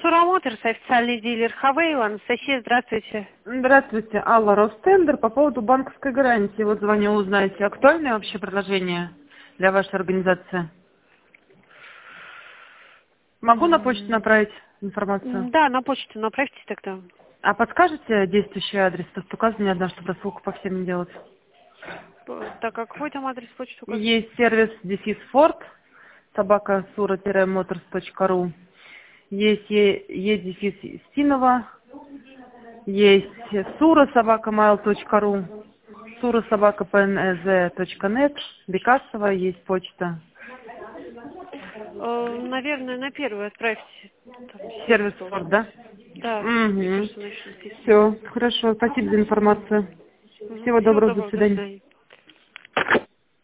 Сура Моторс, официальный дилер Хавейл. Анастасия, здравствуйте. Здравствуйте, Алла, Ростендер. По поводу банковской гарантии. Вот звоню узнать, актуальное вообще предложение для вашей организации? Могу на почту направить информацию? Да, на почту направьте тогда. А подскажете действующий адрес? Тут указано одна, чтобы рассылку по всем не делать. Так, а какой там адрес почты указан? Есть сервис Форд, собака sura-motors.ru. Есть Стинова, есть Сура собака mail.ru, Сура собака pnz.net, Бекасова есть почта. Наверное, на первую отправьте. Там Сервис должен Форд, быть. да? Да, мне Угу. кажется, значит написано. Все, хорошо, спасибо за информацию. Всего Всего доброго, до доброго, до свидания. свидания.